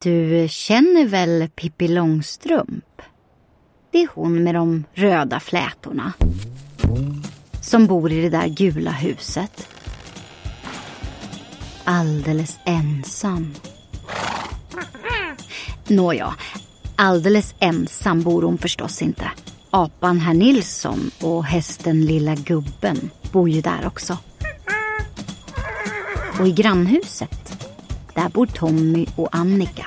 Du känner väl Pippi Långstrump? Det är hon med de röda flätorna. Som bor i det där gula huset. Alldeles ensam. Nåja, alldeles ensam bor hon förstås inte. Apan herr Nilsson och hästen lilla gubben bor ju där också. Och i grannhuset, där bor Tommy och Annika.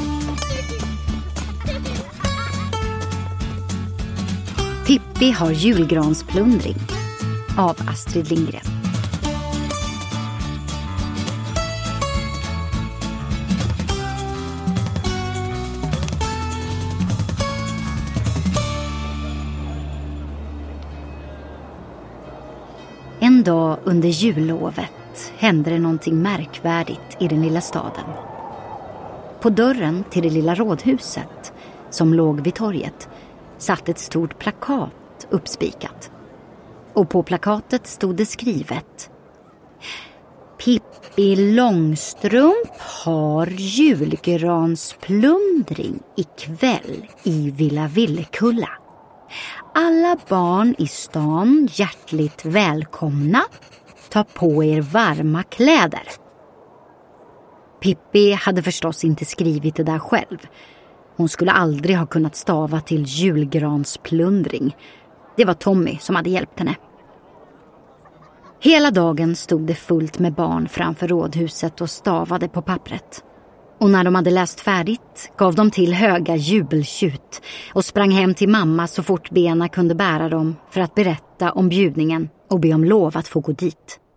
Pippi har julgransplundring av Astrid Lindgren. En dag under jullovet hände det någonting märkvärdigt i den lilla staden. På dörren till det lilla rådhuset som låg vid torget satt ett stort plakat uppspikat. Och på plakatet stod det skrivet: Pippi Långstrump har julgransplundring ikväll i Villa Villekulla. Alla barn i stan hjärtligt välkomna. Ta på er varma kläder. Pippi hade förstås inte skrivit det där själv. Hon skulle aldrig ha kunnat stava till julgransplundring. Det var Tommy som hade hjälpt henne. Hela dagen stod det fullt med barn framför rådhuset och stavade på pappret. Och när de hade läst färdigt gav de till höga jubeltjut och sprang hem till mamma så fort bena kunde bära dem för att berätta om bjudningen och be om lov att få gå dit.